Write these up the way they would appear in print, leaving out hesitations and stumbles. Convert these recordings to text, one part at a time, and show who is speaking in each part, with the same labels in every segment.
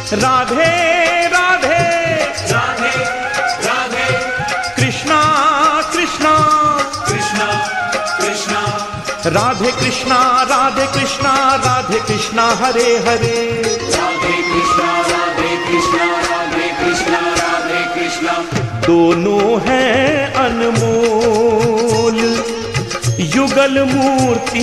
Speaker 1: राधे राधे
Speaker 2: राधे राधे
Speaker 1: कृष्णा कृष्णा
Speaker 2: कृष्णा कृष्णा
Speaker 1: राधे कृष्णा राधे कृष्णा राधे कृष्णा हरे हरे
Speaker 2: राधे कृष्णा राधे कृष्णा राधे कृष्णा राधे कृष्णा।
Speaker 1: दोनों हैं अनमोल युगल मूर्ति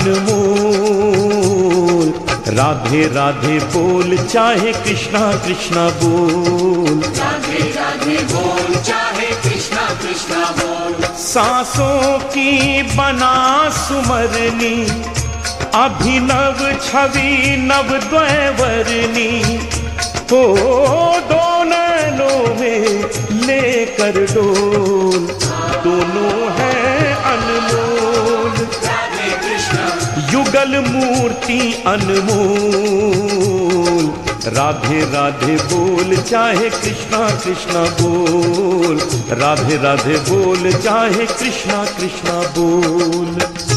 Speaker 1: अनमोल। राधे राधे बोल चाहे कृष्णा कृष्णा बोल।
Speaker 2: राधे राधे बोल चाहे कृष्णा कृष्णा बोल।
Speaker 1: सांसों की बना सुमरनी अभिनव छवि नव द्वैवर्णी हो दो नैनों में लेकर डोल। दोनों हैं अनमोल
Speaker 2: राधे कृष्णा
Speaker 1: युगल मूर्ति अनमोल। राधे राधे बोल चाहे कृष्णा कृष्णा बोल। राधे राधे बोल चाहे कृष्णा कृष्णा बोल।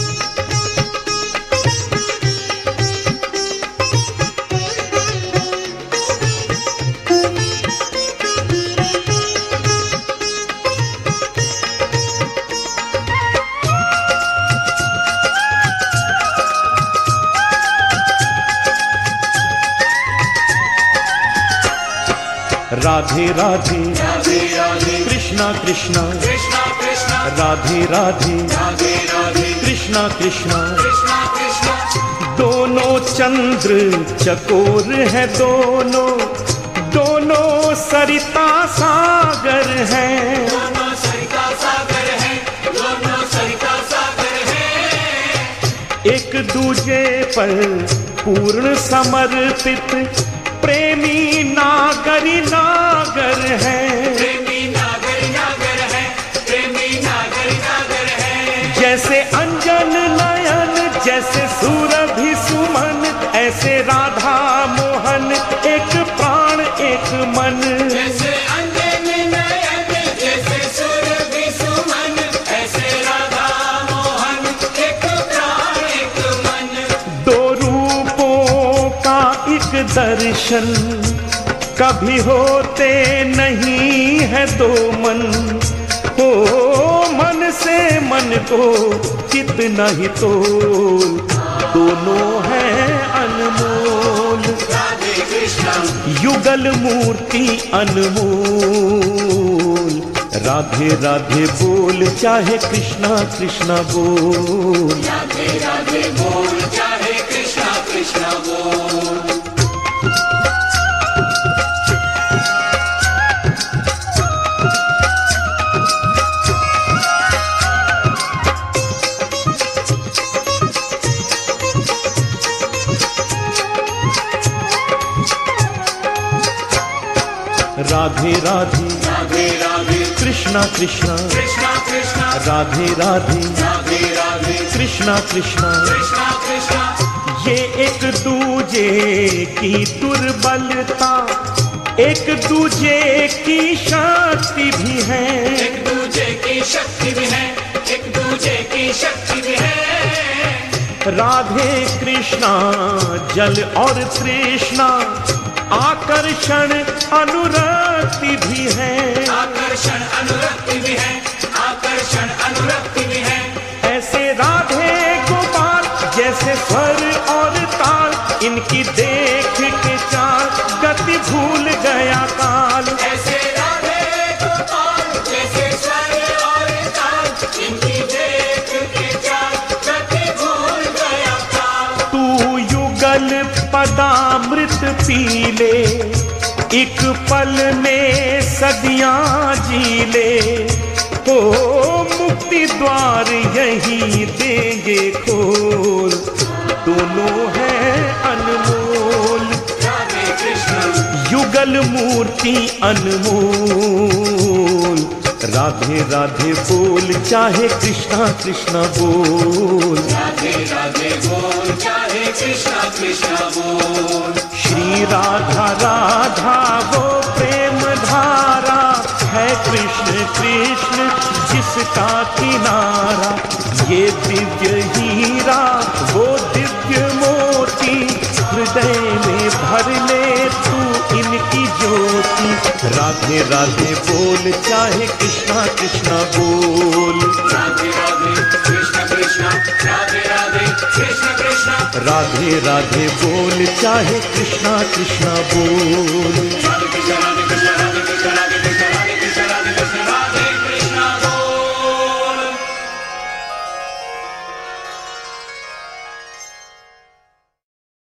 Speaker 1: राधे राधे
Speaker 2: राधे राधे
Speaker 1: कृष्णा कृष्णा
Speaker 2: कृष्णा कृष्णा
Speaker 1: राधे राधे
Speaker 2: राधे राधे
Speaker 1: कृष्णा कृष्णा।
Speaker 2: कृष्णा कृष्णा
Speaker 1: दोनों चंद्र चकोर है दोनों दोनों सरिता सागर है।
Speaker 2: दोनों सरिता सागर है दोनों सरिता सागर है।
Speaker 1: एक दूजे पर पूर्ण समर्पित प्रेमी नागरी नागर है।
Speaker 2: प्रेमी नागरी नागर है प्रेमी नागरी नागर है।
Speaker 1: जैसे अंजन नयन जैसे सुरभि सुमन ऐसे राधा मोहन एक प्राण एक मन।
Speaker 2: जैसे अंजन नयन जैसे सुरभि सुमन ऐसे राधा मोहन एक प्राण एक मन।
Speaker 1: दो रूपों का एक दर्शन कभी होते नहीं है दो मन हो। मन से मन को कितना ही तोल। दोनों हैं अनमोल
Speaker 2: राधे कृष्णा
Speaker 1: युगल मूर्ति अनमोल। राधे राधे बोल चाहे कृष्णा कृष्णा बोल।
Speaker 2: राधे राधे बोल चाहे कृष्णा कृष्णा बोल।
Speaker 1: राधे राधे
Speaker 2: राधे राधे
Speaker 1: कृष्णा कृष्णा
Speaker 2: कृष्णा कृष्णा
Speaker 1: राधे राधे
Speaker 2: राधे राधे
Speaker 1: कृष्णा कृष्णा।
Speaker 2: कृष्णा कृष्णा
Speaker 1: ये एक दूजे की दुर्बलता एक दूजे की शक्ति भी है।
Speaker 2: एक दूजे की शक्ति भी है एक दूजे की शक्ति भी है।
Speaker 1: राधे कृष्णा जल और तृष्णा आकर्षण अनुरक्ति भी है।
Speaker 2: आकर्षण अनुरक्ति भी है आकर्षण अनुरक्ति भी है।
Speaker 1: ऐसे राधे गोपाल जैसे स्वर और ताल इनकी देख के चाल गति भूल गया काल।
Speaker 2: ऐसे राधे गोपाल जैसे स्वर और ताल इनकी देख के चाल गति भूल गया काल।
Speaker 1: तू युगल पदामृत पी ले एक पल में सदियां जी ले हो मुक्ति द्वार यही देंगे खोल। दोनों हैं अनमोल
Speaker 2: राधे कृष्णा
Speaker 1: युगल मूर्ति अनमोल। राधे राधे बोल चाहे कृष्णा कृष्णा बोल।
Speaker 2: राधे राधे बोल चाहे कृष्णा कृष्णा बोल।
Speaker 1: श्री राधा राधा वो प्रेम धारा है कृष्ण कृष्ण जिसका किनारा। ये दिव्य हीरा वो दिव्य मोती हृदय में भर ले तू राधे राधे बोल चाहे कृष्णा कृष्णा बोल।
Speaker 2: राधे राधे कृष्ण कृष्ण राधे राधे कृष्ण कृष्ण
Speaker 1: राधे राधे बोल चाहे कृष्णा कृष्णा बोल।